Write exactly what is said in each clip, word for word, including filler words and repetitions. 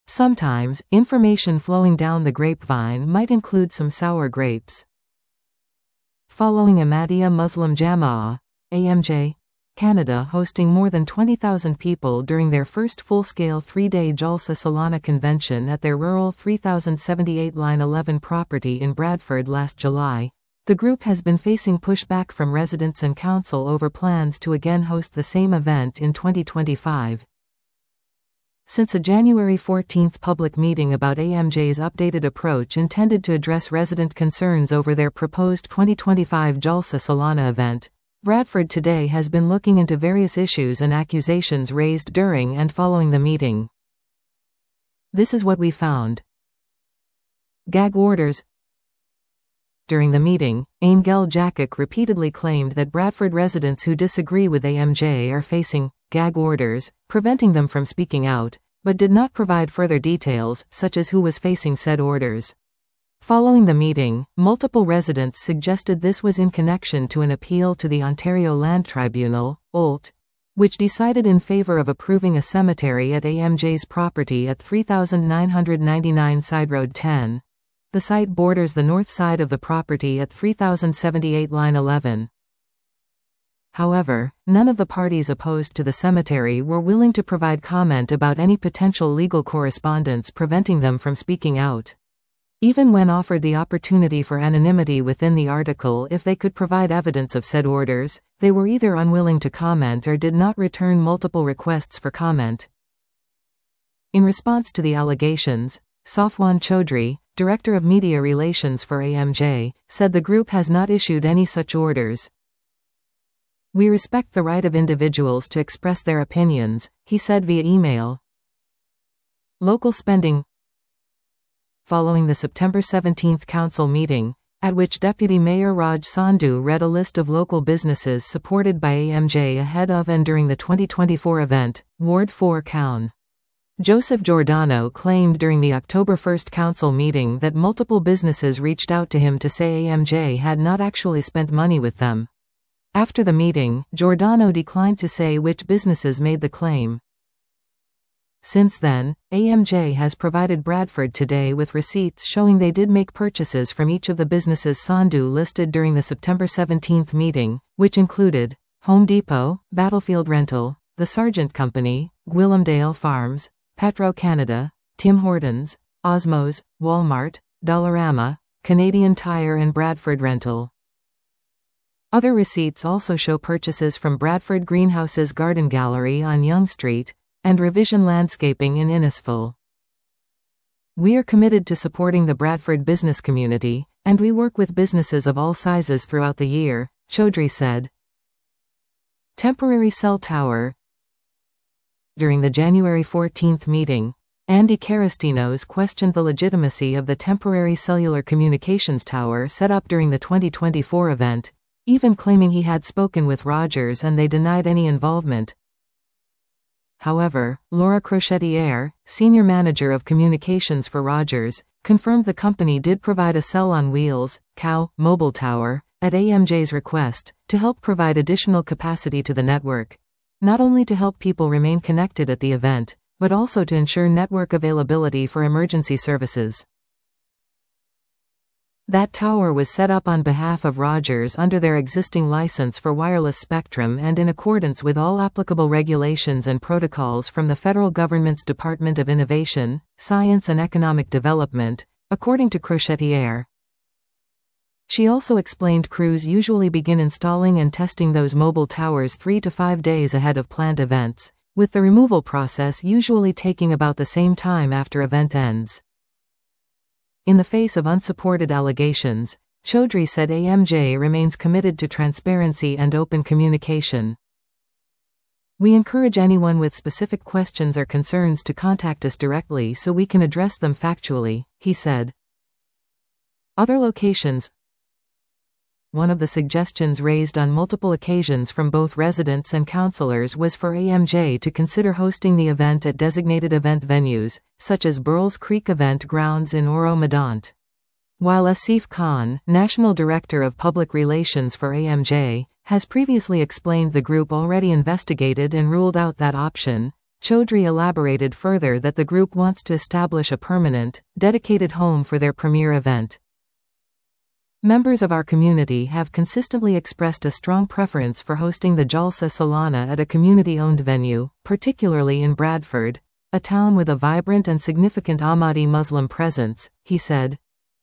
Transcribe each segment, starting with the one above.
Sometimes, information flowing down the grapevine might include some sour grapes. Following Ahmadiyya Muslim Jama'ah, A M J, Canada hosting more than twenty thousand people during their first full-scale three-day Jalsa Salana convention at their rural three thousand seventy-eight line eleven property in Bradford last July, the group has been facing pushback from residents and council over plans to again host the same event in twenty twenty-five. Since a January fourteenth public meeting about A M J's updated approach intended to address resident concerns over their proposed twenty twenty-five Jalsa Salana event, Bradford Today has been looking into various issues and accusations raised during and following the meeting. This is what we found. Gag orders. During the meeting, Angel Jackok repeatedly claimed that Bradford residents who disagree with A M J are facing gag orders, preventing them from speaking out, but did not provide further details, such as who was facing said orders. Following the meeting, multiple residents suggested this was in connection to an appeal to the Ontario Land Tribunal, O L T, which decided in favor of approving a cemetery at A M J's property at three thousand nine hundred ninety-nine Side Road ten. The site borders the north side of the property at three thousand seventy-eight line eleven. However, none of the parties opposed to the cemetery were willing to provide comment about any potential legal correspondence preventing them from speaking out. Even when offered the opportunity for anonymity within the article if they could provide evidence of said orders, they were either unwilling to comment or did not return multiple requests for comment. In response to the allegations, Safwan Chaudhry, Director of Media Relations for A M J, said the group has not issued any such orders. "We respect the right of individuals to express their opinions," he said via email. Local spending. Following the September seventeenth council meeting, at which Deputy Mayor Raj Sandhu read a list of local businesses supported by A M J ahead of and during the twenty twenty-four event, Ward four Cown. Joseph Giordano claimed during the October first council meeting that multiple businesses reached out to him to say A M J had not actually spent money with them. After the meeting, Giordano declined to say which businesses made the claim. Since then, A M J has provided Bradford Today with receipts showing they did make purchases from each of the businesses Sandhu listed during the September seventeenth meeting, which included Home Depot, Battlefield Rental, The Sargent Company, Gwillimdale Farms, Petro Canada, Tim Hortons, Osmos, Walmart, Dollarama, Canadian Tire and Bradford Rental. Other receipts also show purchases from Bradford Greenhouse's Garden Gallery on Yonge Street, and Revision Landscaping in Innisfil. "We are committed to supporting the Bradford business community, and we work with businesses of all sizes throughout the year," Chaudhry said. Temporary cell tower. During the January fourteenth meeting, Andy Karastinos questioned the legitimacy of the temporary cellular communications tower set up during the twenty twenty-four event, even claiming he had spoken with Rogers and they denied any involvement. However, Laura Crochetier, senior manager of communications for Rogers, confirmed the company did provide a cell on wheels, C O W, mobile tower, at A M J's request, to help provide additional capacity to the network. Not only to help people remain connected at the event, but also to ensure network availability for emergency services. That tower was set up on behalf of Rogers under their existing license for wireless spectrum and in accordance with all applicable regulations and protocols from the federal government's Department of Innovation, Science and Economic Development, according to Crochetier. She also explained crews usually begin installing and testing those mobile towers three to five days ahead of planned events, with the removal process usually taking about the same time after event ends. In the face of unsupported allegations, Chaudhry said A M J remains committed to transparency and open communication. "We encourage anyone with specific questions or concerns to contact us directly so we can address them factually," he said. Other locations. One of the suggestions raised on multiple occasions from both residents and councillors was for A M J to consider hosting the event at designated event venues, such as Burles Creek Event Grounds in Oro-Medonte. While Asif Khan, National Director of Public Relations for A M J, has previously explained the group already investigated and ruled out that option, Chaudhry elaborated further that the group wants to establish a permanent, dedicated home for their premier event. Members of our community have consistently expressed a strong preference for hosting the Jalsa Salana at a community-owned venue, particularly in Bradford, a town with a vibrant and significant Ahmadi Muslim presence, he said.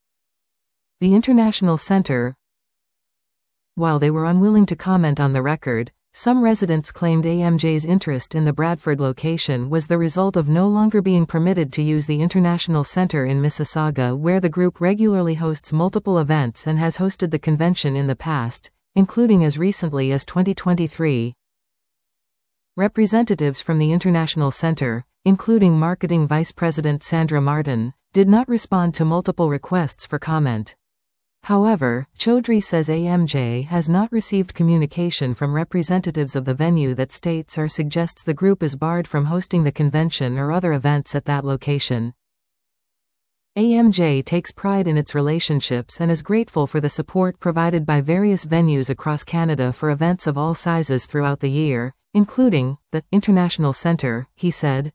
The International Center. While they were unwilling to comment on the record, some residents claimed A M J's interest in the Bradford location was the result of no longer being permitted to use the International Center in Mississauga, where the group regularly hosts multiple events and has hosted the convention in the past, including as recently as twenty twenty-three. Representatives from the International Center, including Marketing Vice President Sandra Martin, did not respond to multiple requests for comment. However, Chaudhry says A M J has not received communication from representatives of the venue that states or suggests the group is barred from hosting the convention or other events at that location. A M J takes pride in its relationships and is grateful for the support provided by various venues across Canada for events of all sizes throughout the year, including the International Center, he said.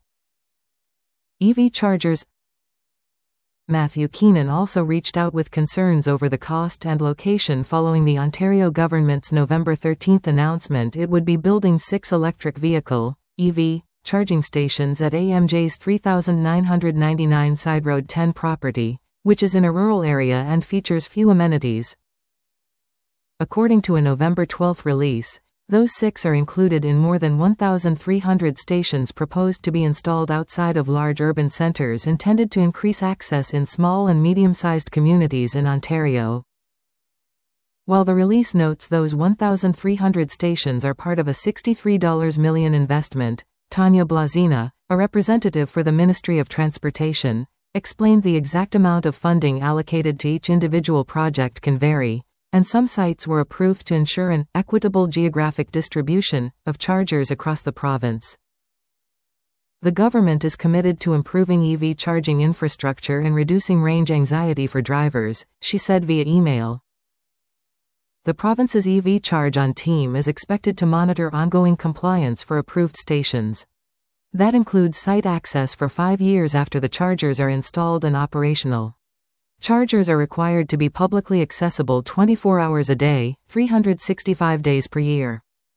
E V chargers. Matthew Keenan also reached out with concerns over the cost and location following the Ontario government's November thirteenth announcement it would be building six electric vehicle (E V) charging stations at A M J's three thousand nine hundred ninety-nine Side Road ten property, which is in a rural area and features few amenities. According to a November twelfth release, those six are included in more than one thousand three hundred stations proposed to be installed outside of large urban centres intended to increase access in small and medium-sized communities in Ontario. While the release notes those one thousand three hundred stations are part of a sixty-three million dollars investment, Tanya Blazina, a representative for the Ministry of Transportation, explained the exact amount of funding allocated to each individual project can vary, and some sites were approved to ensure an equitable geographic distribution of chargers across the province. The government is committed to improving E V charging infrastructure and reducing range anxiety for drivers, she said via email. The province's E V Charge-On team is expected to monitor ongoing compliance for approved stations. That includes site access for five years after the chargers are installed and operational. Chargers are required to be publicly accessible twenty-four hours a day, three hundred sixty-five days per year.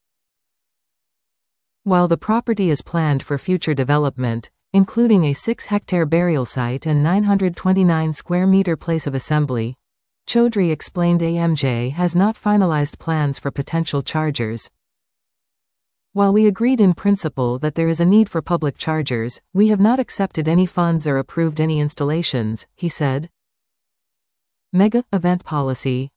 While the property is planned for future development, including a six-hectare burial site and nine hundred twenty-nine square meter place of assembly, Chaudhry explained A M J has not finalized plans for potential chargers. While we agreed in principle that there is a need for public chargers, we have not accepted any funds or approved any installations, he said. Mega Event Policy.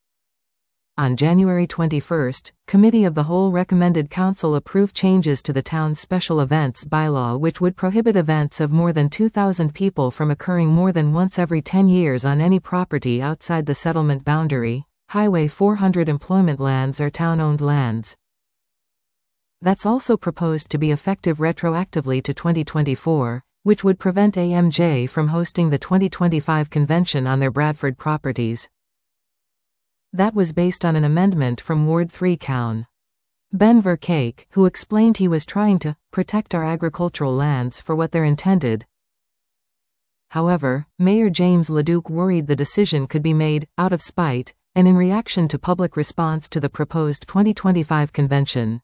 On January twenty-first, Committee of the Whole recommended Council approve changes to the town's special events bylaw which would prohibit events of more than two thousand people from occurring more than once every ten years on any property outside the settlement boundary, Highway four hundred employment lands or town-owned lands. That's also proposed to be effective retroactively to twenty twenty-four, which would prevent A M J from hosting the twenty twenty-five convention on their Bradford properties. That was based on an amendment from Ward three Cown. Ben Vercake, who explained he was trying to protect our agricultural lands for what they're intended. However, Mayor James Leduc worried the decision could be made out of spite and in reaction to public response to the proposed twenty twenty-five convention.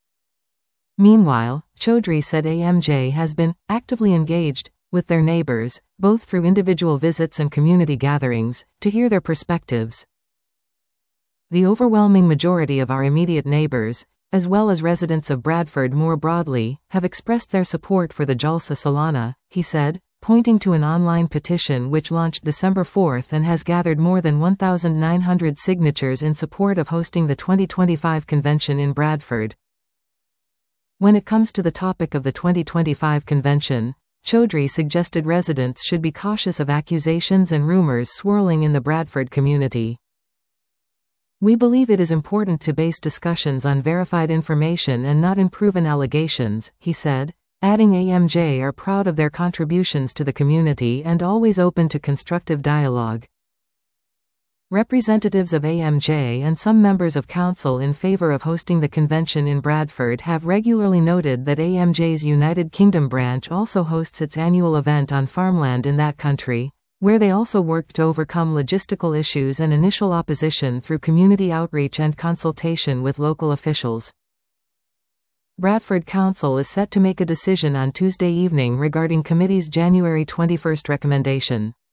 Meanwhile, Chaudhry said A M J has been actively engaged with their neighbors, both through individual visits and community gatherings, to hear their perspectives. The overwhelming majority of our immediate neighbors, as well as residents of Bradford more broadly, have expressed their support for the Jalsa Salana, he said, pointing to an online petition which launched December fourth and has gathered more than one thousand nine hundred signatures in support of hosting the twenty twenty-five convention in Bradford. When it comes to the topic of the twenty twenty-five convention, Chaudhry suggested residents should be cautious of accusations and rumors swirling in the Bradford community. We believe it is important to base discussions on verified information and not unproven allegations, he said, adding A M J are proud of their contributions to the community and always open to constructive dialogue. Representatives of A M J and some members of council in favor of hosting the convention in Bradford have regularly noted that A M J's United Kingdom branch also hosts its annual event on farmland in that country, where they also worked to overcome logistical issues and initial opposition through community outreach and consultation with local officials. Bradford Council is set to make a decision on Tuesday evening regarding committee's January twenty-first recommendation.